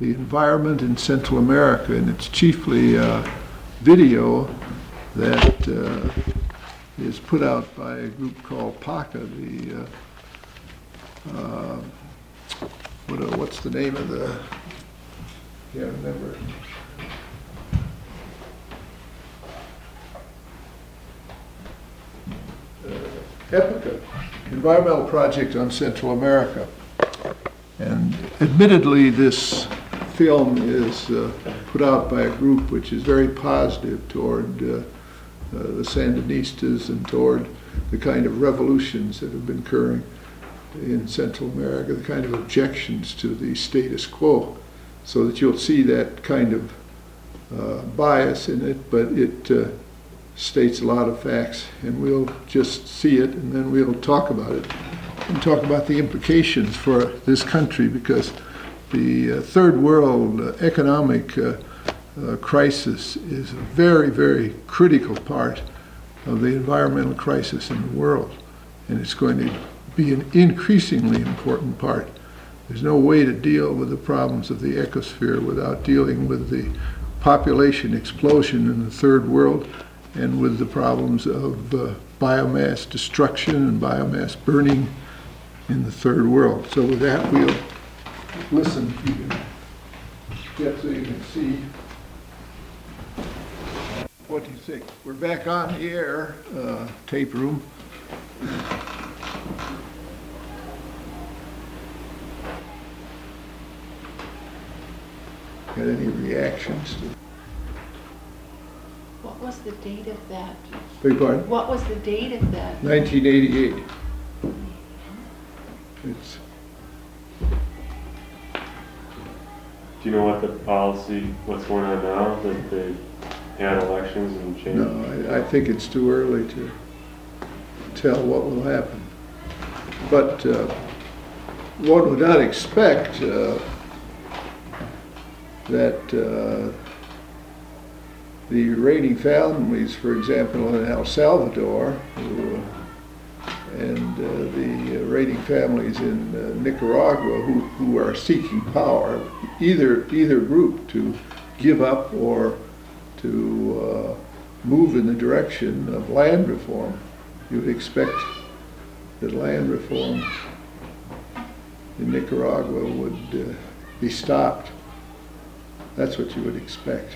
the environment in Central America, and it's chiefly video that is put out by a group called PACA. What's the name of the? Can't remember. EPICA, Environmental Project on Central America. And admittedly, this film is put out by a group which is very positive toward the Sandinistas and toward the kind of revolutions that have been occurring in Central America, the kind of objections to the status quo, so that you'll see that kind of bias in it, but it states a lot of facts, and we'll just see it and then we'll talk about it and talk about the implications for this country, because the third world economic crisis is a very, very critical part of the environmental crisis in the world, and it's going to be an increasingly important part. There's no way to deal with the problems of the ecosphere without dealing with the population explosion in the third world and with the problems of biomass destruction and biomass burning in the third world. So with that, we'll listen. You can get so you can see. What do you think? We're back on the air, tape room. Got any reactions to? What was the date of that? Beg pardon? What was the date of that? 1988. It's. Do you know what the policy, what's going on now, that they had elections and changed? No, I think it's too early to tell what will happen. But one would not expect that the reigning families, for example, in El Salvador, and the reigning families in Nicaragua, who are seeking power, either group, to give up or to move in the direction of land reform. You would expect that land reform in Nicaragua would be stopped. That's what you would expect.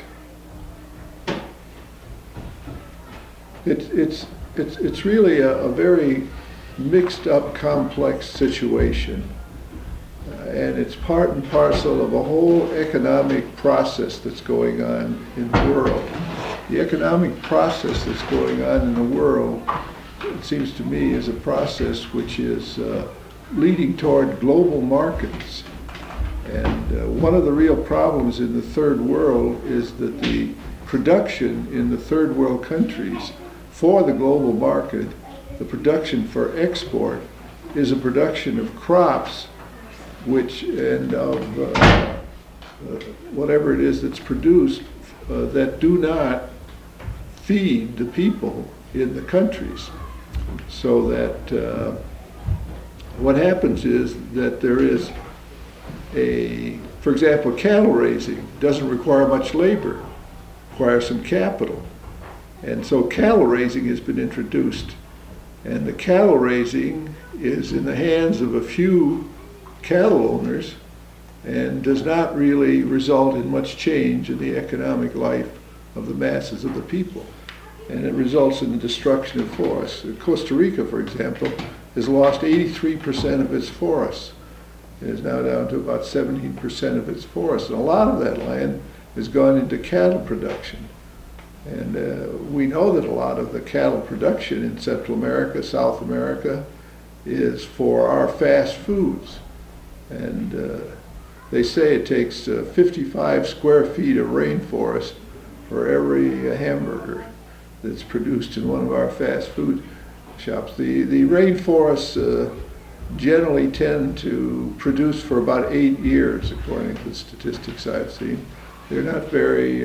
It's really a very mixed up, complex situation, and it's part and parcel of a whole economic process that's going on in the world. The economic process that's going on in the world, it seems to me, is a process which is leading toward global markets. And one of the real problems in the third world is that the production in the third world countries for the global market, the production for export, is a production of crops and of whatever it is that's produced that do not feed the people in the countries. So that what happens is that there is for example, cattle raising doesn't require much labor, requires some capital. And so cattle raising has been introduced. And the cattle raising is in the hands of a few cattle owners and does not really result in much change in the economic life of the masses of the people. And it results in the destruction of forests. Costa Rica, for example, has lost 83% of its forests. It is now down to about 17% of its forests. And a lot of that land has gone into cattle production. And we know that a lot of the cattle production in Central America, South America, is for our fast foods. And they say it takes 55 square feet of rainforest for every hamburger that's produced in one of our fast food shops. The rainforests generally tend to produce for about 8 years, according to the statistics I've seen. They're not very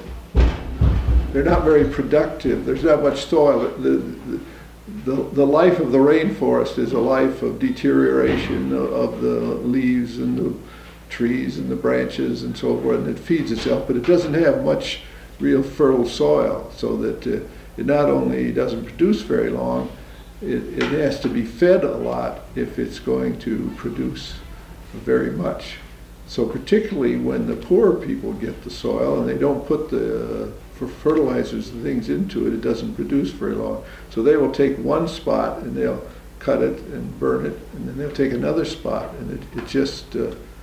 productive. There's not much soil. The life of the rainforest is a life of deterioration of the leaves and trees and the branches and so forth, and it feeds itself, but it doesn't have much real fertile soil, so that it not only doesn't produce very long, it has to be fed a lot if it's going to produce very much. So particularly when the poor people get the soil and they don't put the for fertilizers and things into it, it doesn't produce very long. So they will take one spot and they'll cut it and burn it, and then they'll take another spot, and it just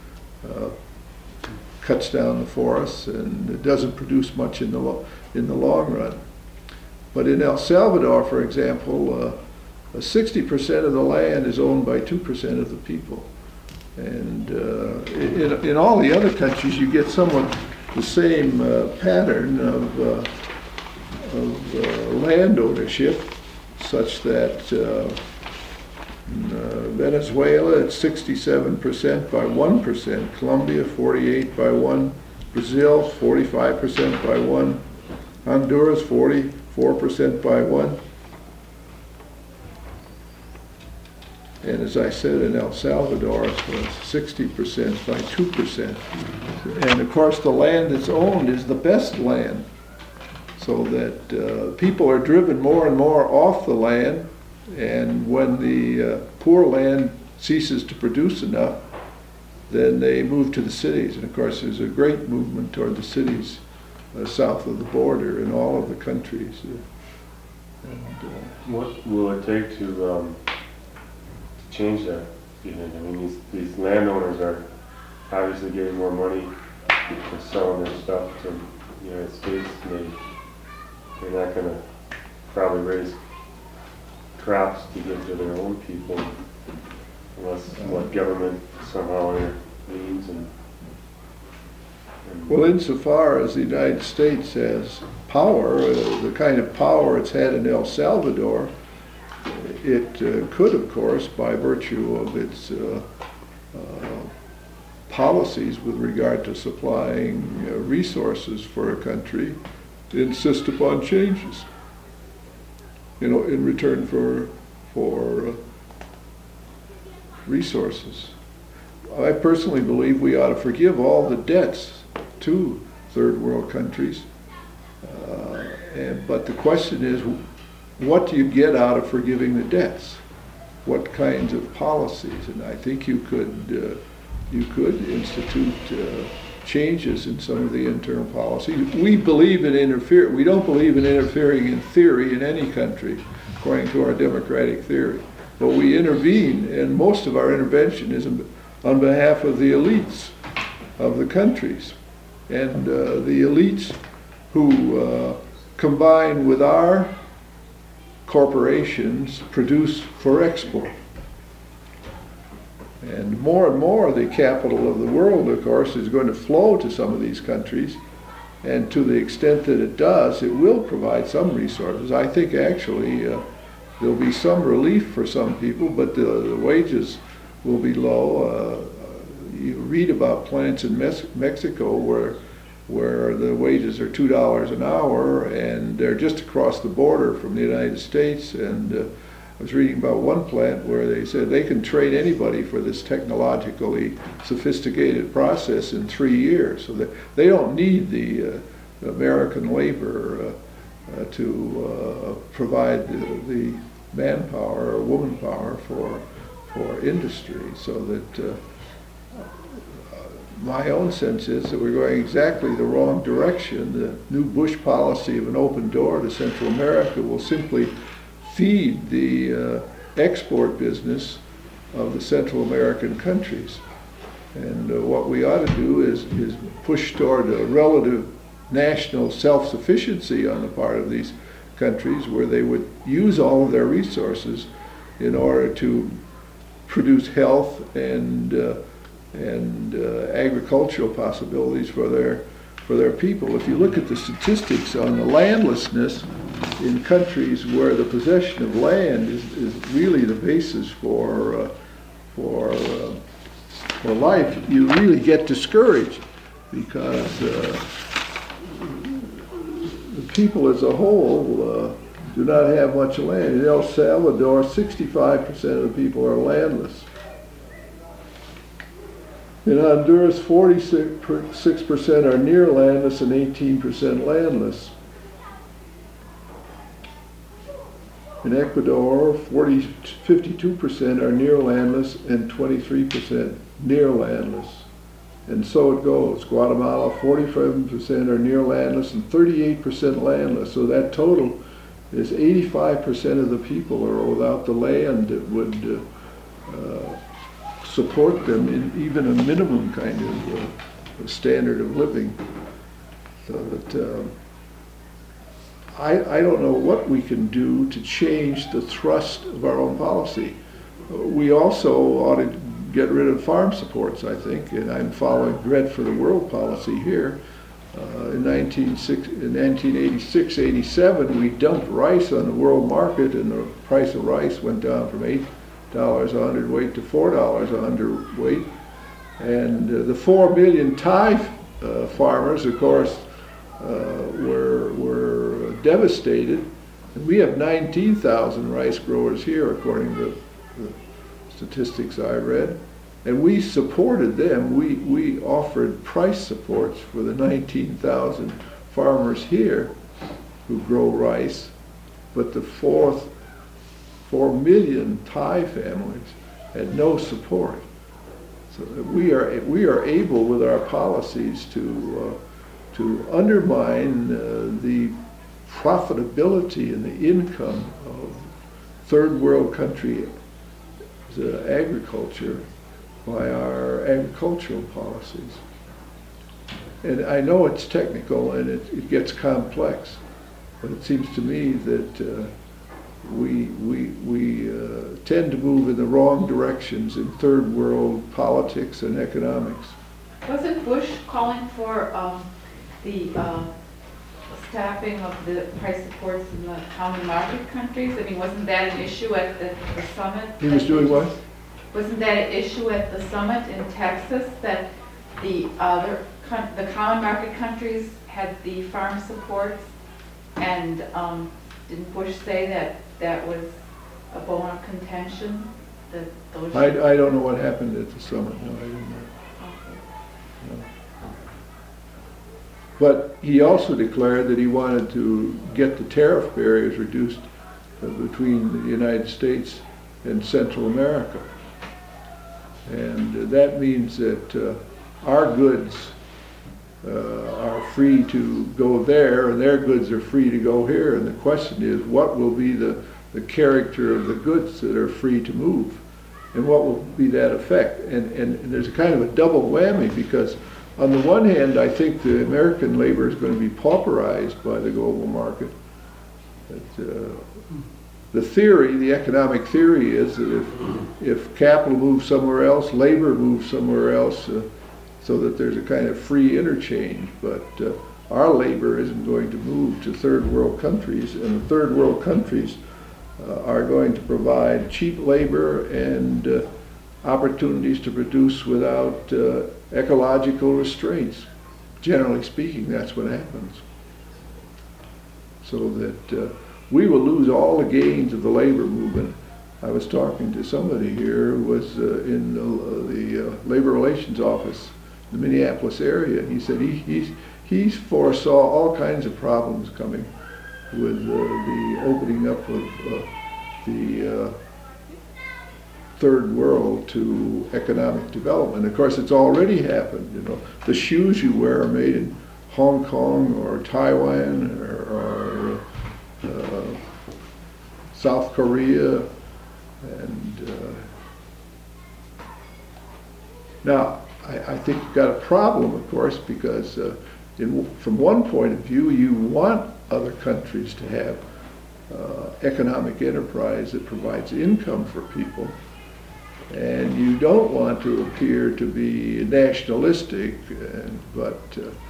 cuts down the forests, and it doesn't produce much in the long run. But in El Salvador, for example, 60% of the land is owned by 2% of the people. And in all the other countries, you get somewhat the same pattern of land ownership, such that in Venezuela it's 67% by 1%, Colombia 48 by 1, Brazil 45% by 1, Honduras 44% by 1. And as I said, in El Salvador, it's 60% by 2%. And of course, the land that's owned is the best land, so that people are driven more and more off the land, and when the poor land ceases to produce enough, then they move to the cities. And of course, there's a great movement toward the cities south of the border in all of the countries. What will it take to change that? I mean, these landowners are obviously getting more money for selling their stuff to the United States, and they're not going to probably raise crops to give to their own people unless what government somehow intervenes. And well, insofar as the United States has power, the kind of power it's had in El Salvador, it could, of course, by virtue of its policies with regard to supplying resources for a country, insist upon changes, in return for resources. I personally believe we ought to forgive all the debts to third world countries, but the question is, what do you get out of forgiving the debts? What kinds of policies? And I think you could institute changes in some of the internal policies. We believe in we don't believe in interfering in theory in any country, according to our democratic theory. But we intervene, and most of our intervention is on behalf of the elites of the countries. And the elites who combine with our corporations produce for export. And more the capital of the world, of course, is going to flow to some of these countries, and to the extent that it does, it will provide some resources. I think actually there'll be some relief for some people, but the wages will be low. You read about plants in Mexico where the wages are $2 an hour, and they're just across the border from the United States. And I was reading about one plant where they said they can train anybody for this technologically sophisticated process in 3 years, so that they don't need the American labor to provide the manpower or woman power for industry. So that my own sense is that we're going exactly the wrong direction. The new Bush policy of an open door to Central America will simply feed the export business of the Central American countries. And what we ought to do is push toward a relative national self-sufficiency on the part of these countries, where they would use all of their resources in order to produce health and agricultural possibilities for their people. If you look at the statistics on the landlessness in countries where the possession of land is really the basis for life, you really get discouraged, because the people as a whole do not have much land. In El Salvador, 65% of the people are landless. In Honduras, 46% are near landless and 18% landless. In Ecuador, 52% are near landless and 23% near landless. And so it goes. Guatemala, 47% are near landless and 38% landless. So that total is 85% of the people are without the land that would support them in even a minimum kind of standard of living. So that I don't know what we can do to change the thrust of our own policy. We also ought to get rid of farm supports, I think, and I'm following Bread for the World policy here. In 1986-87, we dumped rice on the world market, and the price of rice went down from $8 a hundredweight to $4 a hundredweight. And the 4 million Thai farmers, of course, were devastated. And we have 19,000 rice growers here, according to the statistics I read. And we supported them. We offered price supports for the 19,000 farmers here who grow rice. But the 4 million Thai families had no support. So we are able with our policies to undermine the profitability and the income of third world country agriculture by our agricultural policies. And I know it's technical and it gets complex, but it seems to me that we tend to move in the wrong directions in third world politics and economics. Wasn't Bush calling for the stopping of the price supports in the common market countries? I mean, wasn't that an issue at the summit? He was doing what? Wasn't that an issue at the summit in Texas, that the common market countries had the farm supports? And didn't Bush say that was a bone of contention? That those I don't know what happened at the summit. No, I didn't know. No. But he also declared that he wanted to get the tariff barriers reduced between the United States and Central America. And that means that our goods are free to go there, and their goods are free to go here. And the question is, what will be the character of the goods that are free to move? And what will be that effect? And there's a kind of a double whammy, because on the one hand, I think the American labor is going to be pauperized by the global market. The theory, the economic theory, is that if capital moves somewhere else, labor moves somewhere else, so that there's a kind of free interchange. But our labor isn't going to move to third world countries, and the third world countries are going to provide cheap labor and opportunities to produce without ecological restraints. Generally speaking, that's what happens. So that we will lose all the gains of the labor movement. I was talking to somebody here who was in the Labor Relations Office in the Minneapolis area, and he said he foresaw all kinds of problems coming with the opening up of the third world to economic development. Of course, it's already happened. You know, the shoes you wear are made in Hong Kong or Taiwan or South Korea, and now I think you've got a problem, of course, because from one point of view, you want other countries to have economic enterprise that provides income for people, and you don't want to appear to be nationalistic. But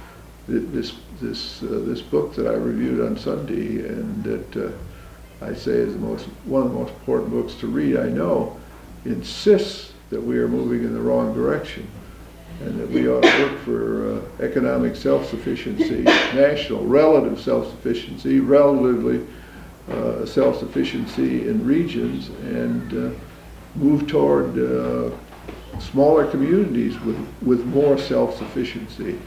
this book that I reviewed on Sunday, and that I say is one of the most important books to read, I know, insists that we are moving in the wrong direction, and that we ought to work for economic self-sufficiency, national relative self-sufficiency, relatively self-sufficiency in regions, and move toward smaller communities with more self-sufficiency.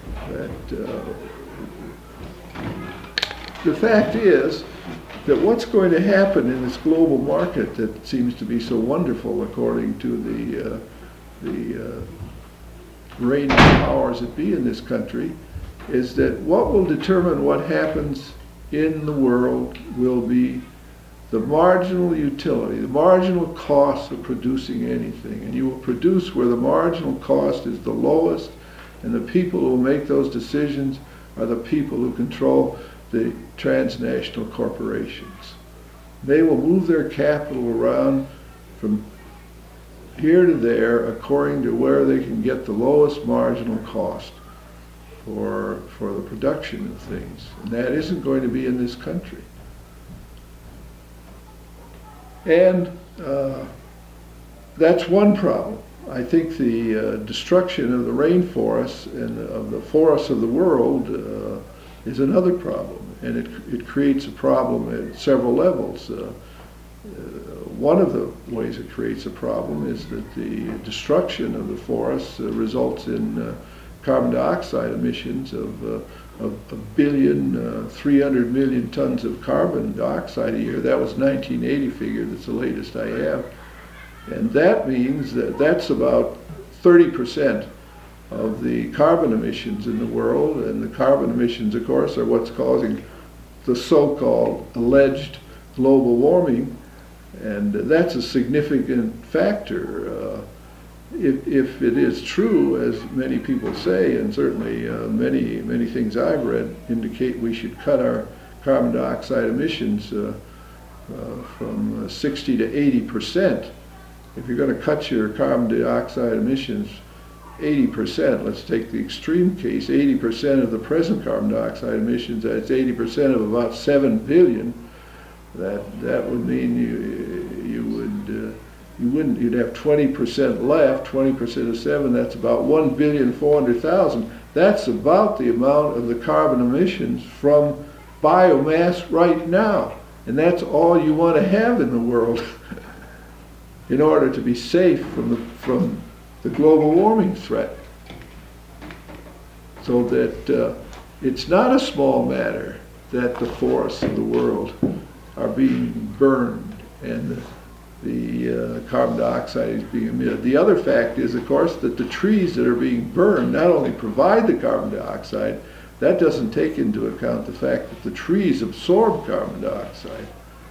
The fact is that what's going to happen in this global market that seems to be so wonderful, according to the reigning powers that be in this country, is that what will determine what happens in the world will be the marginal utility, the marginal cost of producing anything. And you will produce where the marginal cost is the lowest, and the people who will make those decisions are the people who control the transnational corporations. They will move their capital around from here to there according to where they can get the lowest marginal cost for the production of things. And that isn't going to be in this country. And that's one problem. I think the destruction of the rainforests and of the forests of the world is another problem. And it creates a problem at several levels. One of the ways it creates a problem is that the destruction of the forests results in carbon dioxide emissions of 300 million tons of carbon dioxide a year. That was 1980 figure, that's the latest I have. And that means that that's about 30% of the carbon emissions in the world, and the carbon emissions, of course, are what's causing the so-called alleged global warming, and that's a significant factor. If it is true, as many people say, and certainly many things I've read indicate we should cut our carbon dioxide emissions from 60 to 80%. If you're going to cut your carbon dioxide emissions 80%, let's take the extreme case, 80% of the present carbon dioxide emissions, that's 80% of about 7 billion. That would mean you'd have 20% left, 20% of 7, that's about 1,400,000,000. That's about the amount of the carbon emissions from biomass right now. And that's all you want to have in the world in order to be safe from the global warming threat. So that it's not a small matter that the forests of the world are being burned and the carbon dioxide is being emitted. The other fact is, of course, that the trees that are being burned not only provide the carbon dioxide, that doesn't take into account the fact that the trees absorb carbon dioxide.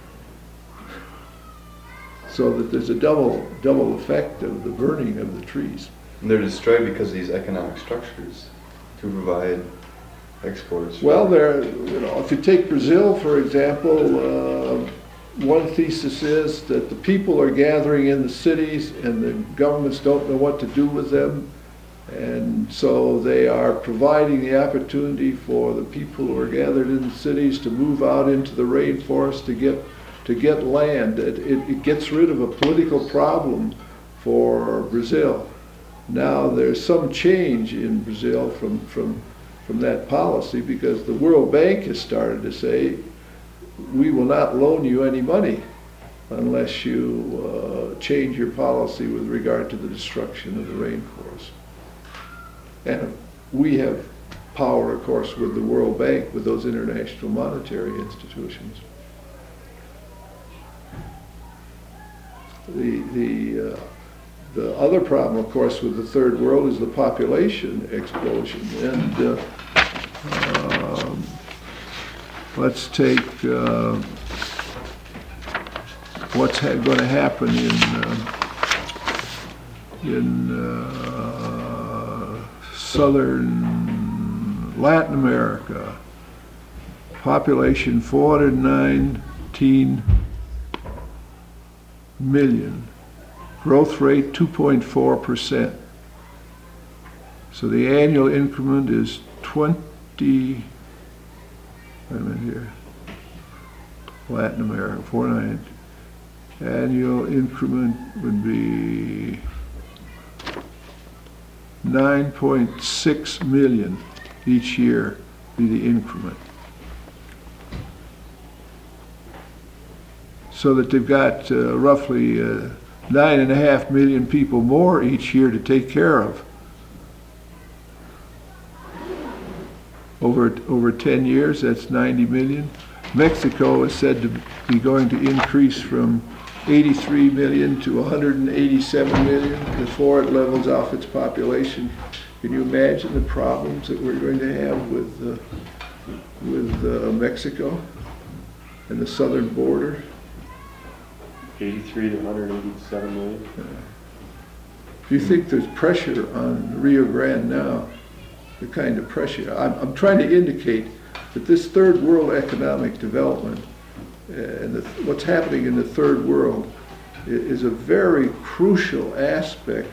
So that there's a double effect of the burning of the trees. And they're destroyed because of these economic structures to provide exports. Well, if you take Brazil, for example, one thesis is that the people are gathering in the cities and the governments don't know what to do with them. And so they are providing the opportunity for the people who are gathered in the cities to move out into the rainforest to get land. It gets rid of a political problem for Brazil. Now there's some change in Brazil from that policy, because the World Bank has started to say, we will not loan you any money unless you change your policy with regard to the destruction of the rainforest. And we have power, of course, with the World Bank, with those international monetary institutions. The other problem, of course, with the third world is the population explosion. And let's take what's going to happen in southern Latin America. Population 419 million. Growth rate 2.4%. So the annual increment is 20. Wait a minute here. Latin America, 4.9. Annual increment would be 9.6 million each year, be the increment. So that they've got roughly 9.5 million people more each year to take care of. Over 10 years, that's 90 million. Mexico is said to be going to increase from 83 million to 187 million before it levels off its population. Can you imagine the problems that we're going to have with Mexico and the southern border? 83 to 187 million. Do you think there's pressure on Rio Grande now? The kind of pressure. I'm trying to indicate that this third world economic development and what's happening in the third world is a very crucial aspect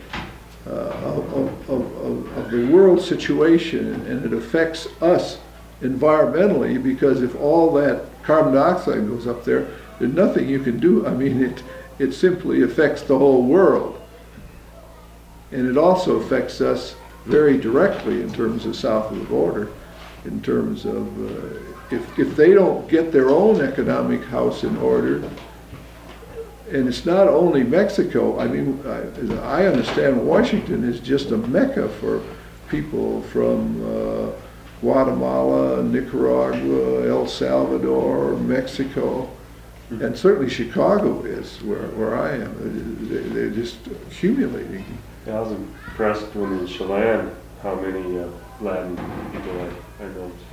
of the world situation, and it affects us environmentally, because if all that carbon dioxide goes up there, there's nothing you can do. I mean, it simply affects the whole world. And it also affects us very directly in terms of south of the border, in terms of if they don't get their own economic house in order. And it's not only Mexico. I mean, I understand Washington is just a mecca for people from Guatemala, Nicaragua, El Salvador, Mexico, and certainly Chicago is where I am. They're just accumulating. I was impressed when in Chelan how many Latin people I know to.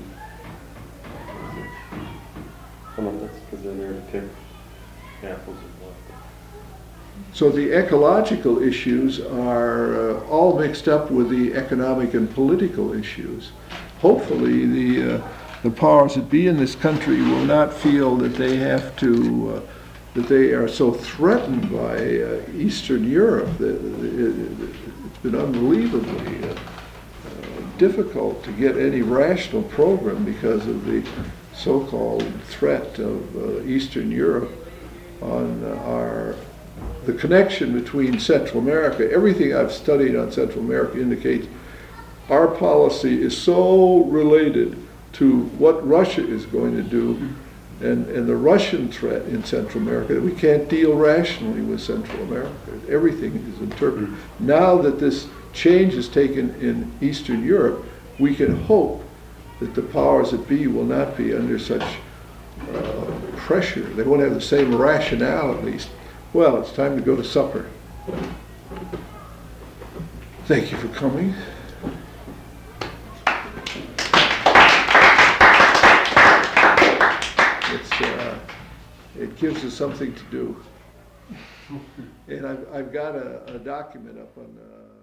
I don't know if that's because they're there to pick apples or what. So the ecological issues are all mixed up with the economic and political issues. Hopefully the powers that be in this country will not feel that they have to, that they are so threatened by Eastern Europe. It's been unbelievably difficult to get any rational program because of the so-called threat of Eastern Europe on the connection between Central America. Everything I've studied on Central America indicates our policy is so related to what Russia is going to do and the Russian threat in Central America that we can't deal rationally with Central America. Everything is interpreted. Now that this change is taken in Eastern Europe, we can hope that the powers that be will not be under such pressure. They won't have the same rationale, at least. Well, it's time to go to supper. Thank you for coming. It gives us something to do. And I've got a document up on